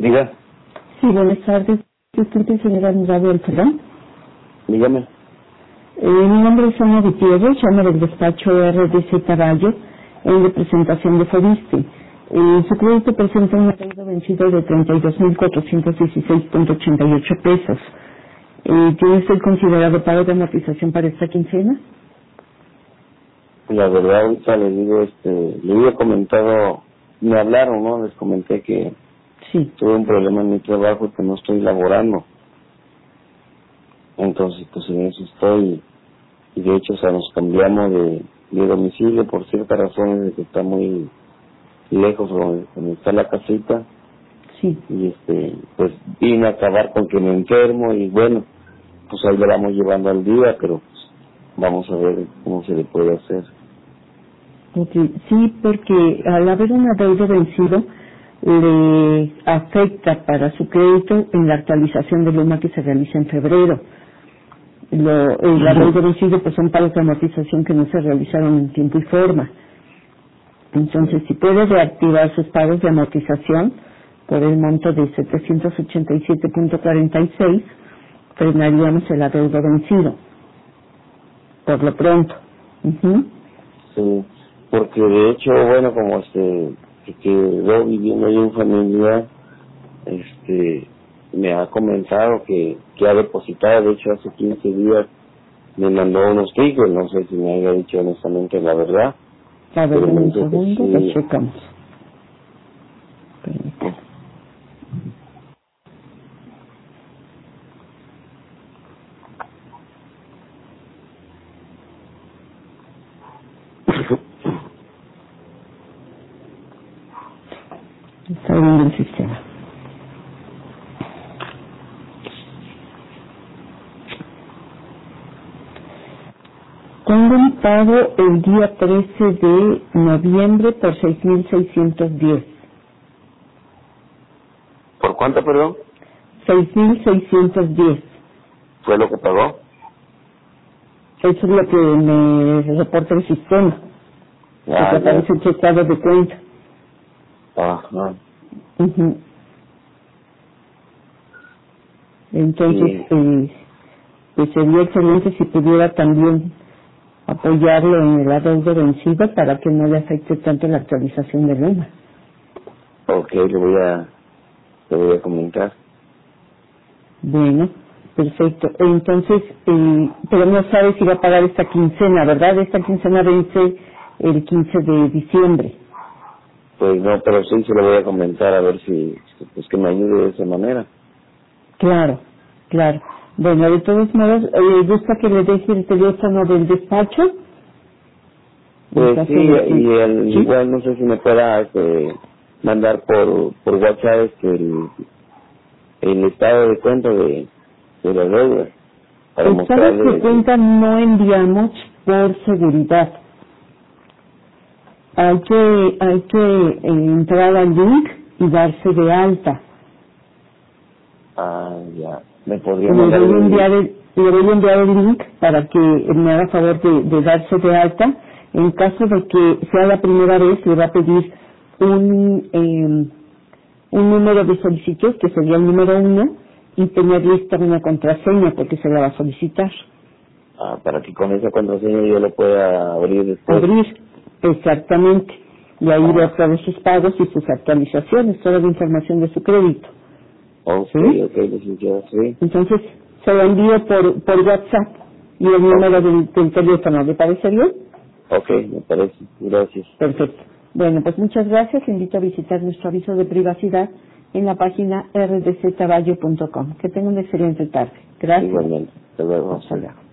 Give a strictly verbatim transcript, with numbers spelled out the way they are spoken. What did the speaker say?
Diga. Sí, buenas tardes. Disculpe, señora Mirabel, perdón. Dígame. Eh, mi nombre es Ana Gutiérrez, llamo del despacho R D C Valle en representación de Fobiste. Eh, su crédito presenta un deuda vencido de treinta y dos mil cuatrocientos dieciséis punto ochenta y ocho pesos. Eh, ¿Tiene usted considerado pago de amortización para esta quincena? La verdad, ahorita le digo, este, le había comentado, me hablaron, ¿no? Les comenté que Sí. tuve un problema en mi trabajo y que no estoy laborando. Entonces, pues en eso estoy. Y de hecho, o sea, nos cambiamos de, de domicilio por ciertas razones de que está muy lejos donde, donde está la casita. Sí. Y este, pues vine a acabar con que me enfermo y bueno, pues ahí lo vamos llevando al día, pero pues vamos a ver cómo se le puede hacer. Okay. Sí, porque al haber una deuda vencido, le afecta para su crédito en la actualización de Luma que se realiza en febrero. Lo, eh, la deuda vencida pues son pagos de amortización que no se realizaron en tiempo y forma. Entonces, si puede reactivar sus pagos de amortización por el monto de setecientos ochenta y siete punto cuarenta y seis, frenaríamos el adeudo vencido, por lo pronto. Uh-huh. Sí, porque de hecho, bueno, como este, que quedó viviendo ahí en familia, este, me ha comentado que, que ha depositado, de hecho hace quince días me mandó unos tickets, no sé si me haya dicho honestamente la verdad. A ver, pero me un dijo que segundo, sí. lo checamos. Permítame. Está viendo el sistema. Tengo un pago el día trece de noviembre por seis mil seiscientos diez. ¿Por cuánto, perdón? seis mil seiscientos diez. ¿Fue lo que pagó? Eso es lo que me reporta el sistema. Porque Ah, ya. aparece el estado de cuenta. Ajá. Uh-huh. Entonces, Sí. eh, pues sería excelente si pudiera también apoyarlo en el adeudo vencido para que no le afecte tanto la actualización de Luma. Ok, le voy a, le voy a comentar. Bueno, perfecto. Entonces, eh, pero no sabe si va a pagar esta quincena, ¿verdad? Esta quincena vence el quince de diciembre. Pues no, pero sí se lo voy a comentar a ver si, pues que me ayude de esa manera. Claro, claro. Bueno, de todos modos, eh, ¿gusta que le deje el teléfono del despacho? En Pues caso sí, de que... y el, ¿Sí? igual no sé si me pueda este, mandar por, por WhatsApp este, el, el estado de cuenta de, de la deuda para Estados de mostrarle que, cuenta no enviamos por seguridad. Hay que, hay que eh, entrar al link y darse de alta. ah, ya, me podría Le mandar voy a enviar el, el, le voy a enviar el link para que me haga favor de, de darse de alta. En caso de que sea la primera vez, le va a pedir un, eh, un número de solicitud, que sería el número uno, y tener lista una contraseña, porque se la va a solicitar. ah, para que con esa contraseña yo lo pueda abrir después. Abrir, exactamente. Y ahí Ah, ver todos sus pagos y sus actualizaciones, toda la información de su crédito. ok, ¿Sí? ok, licenciado, sí. Entonces, se lo envío por, por WhatsApp y el Ok, número del, del teléfono. ¿Le parece bien? ok, me parece, gracias. Perfecto. Bueno, pues muchas gracias. Le invito a visitar nuestro aviso de privacidad en la página r d c caballo punto com. Que tenga una excelente tarde. Gracias. Igualmente, hasta luego. Hasta luego.